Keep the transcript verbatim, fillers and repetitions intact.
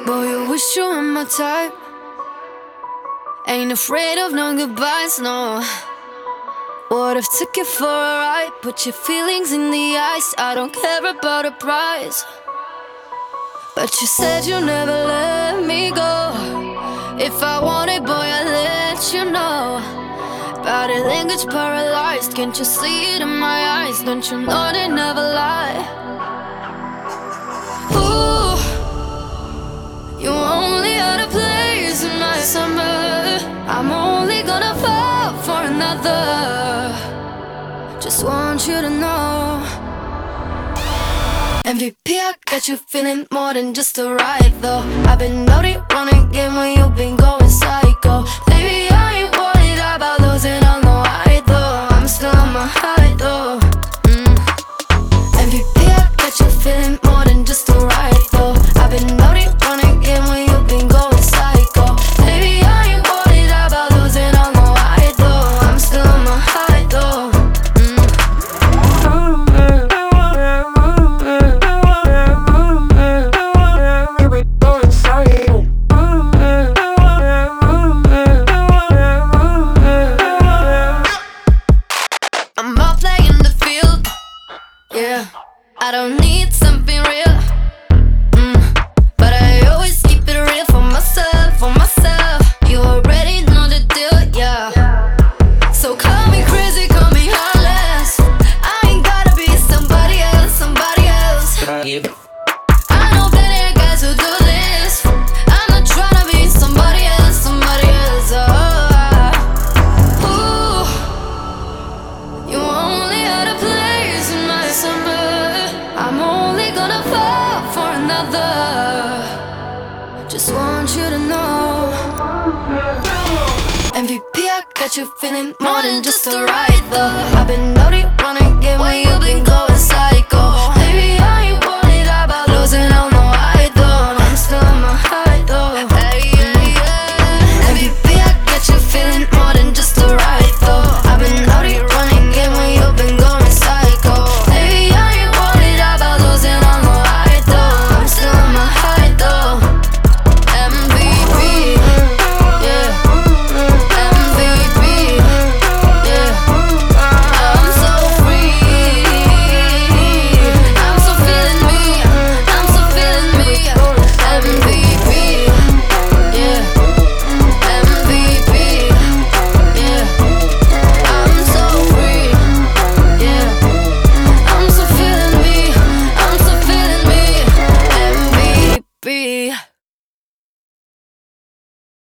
Boy, you wish you were my type. Ain't afraid of no goodbyes, no. What if took you for a ride? Put your feelings in the ice. I don't care about a prize. But you said you never let me go. If I wanted, boy, I'd let you know. Body language paralyzed. Can't you see it in my eyes? Don't you know they never lie? Ooh, you only had a place in my summer. I'm only gonna fall for another. Just want you to know, M V P, I got you feeling more than just a ride though. I've been naughty, running game when you've been going psycho. Baby, I ain't worried about losing all no I though. I'm still on my high though. mm. M V P, I got you feeling more than just a ride though. I've been naughty, running game when you've been going psycho. Baby, I ain't worried about losing all no I though. I'm still on my high though. I'm out playing the field, yeah. I don't need something real, mm. but I always keep it real for myself, for myself. You already know the deal, yeah. So call me crazy, call me heartless. I ain't gotta be somebody else, somebody else. I know plenty of guys who do this. I'm not tryna be somebody else, somebody else. Oh, ooh, you only had a place in my summer. I'm only gonna fall for another. Just want you to know, M V P, I got you feeling more than just a ride though. I've been naughty,